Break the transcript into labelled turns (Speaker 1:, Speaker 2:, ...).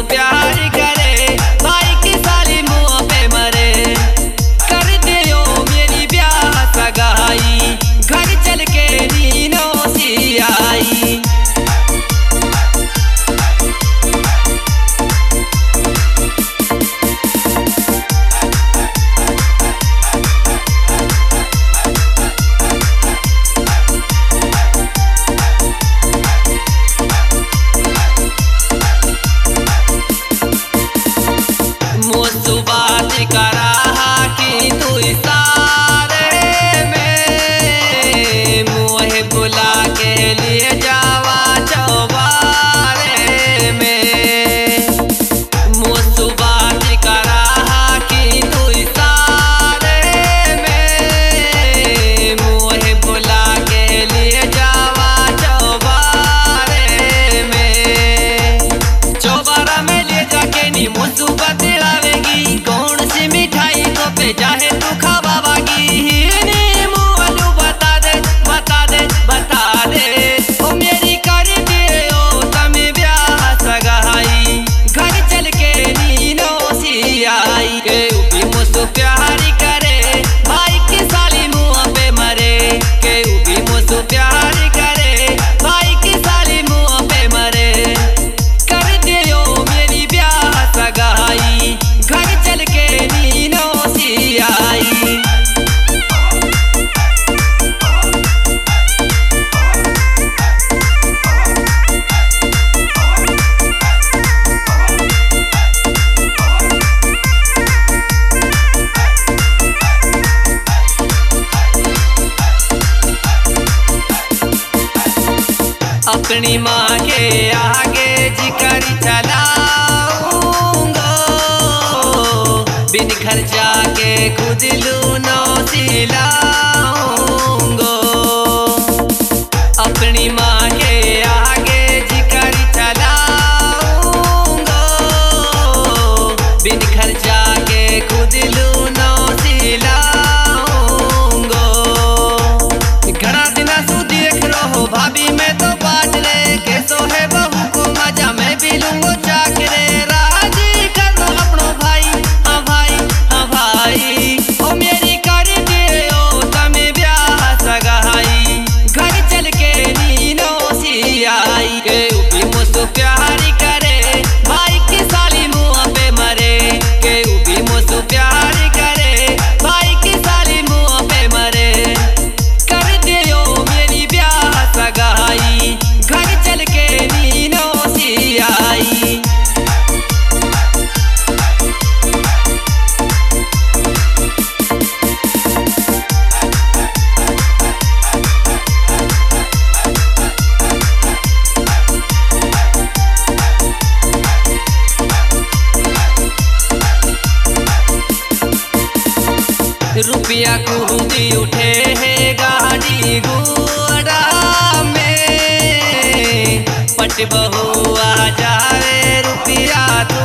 Speaker 1: प्यार करे, भाई की साली मुँह पे मरे। कर दियो मेरी ब्याह सगाई, घर चल के नीनो सी आई। बात करा कि तू इशारे में मुझे बुला के लिए जावा चौबारे में। मुझसे बात करा कि तू इशारे में मुझे बुला के लिए जावा चौबारे में। चौबारा में ले जाके नी मुझसे दिलावेगी, कौन सी मिठाई को पे चाहे तू खावागी। मुँह बता दे बता दे बता दे, ओ मेरी कर दियो तमे ब्याह सगाई, घर चल के नीनो सी आई। के भी मुझसे प्यार करे, भाई की साली मुँह पे मरे। के भी मुझसे प्यार करे, भाई की साली मुँह पे मरे। कर दियो मेरी ब्याह सगाई, घर चल के नीनो सी आई। अपनी माँ के आगे जिकर चलाऊंगा, बिन खर्चा के खुद लूनो सिलाऊंगा। अपनी माँ के आगे जिकर चलाऊंगा, बिन खर्चा के खुद लूनो सिलाऊंगा। घना दिन सु देख रहो भाभी में तो बाज रे, कैसो है बहू को मजा में भी लूंगो चाकरे। राजी कर दो अपनो भाई, हाँ भाई हाँ भाई, ओ मेरी कर दियो तमे ब्याह सगाई, घर चल के नीनो सी आई। के भी मुझसे प्यार करे, भाई की साली मुँह पे मरे। के भी मुझसे प्यार करे, भाई की साली मुँह पे मरे। कर दियो मेरी ब्याह सगाई, घर चल के नीनो सी आई। रुपया कूदी उठे है गाड़ी घोड़ा में, पट बहुआ जावे रुपया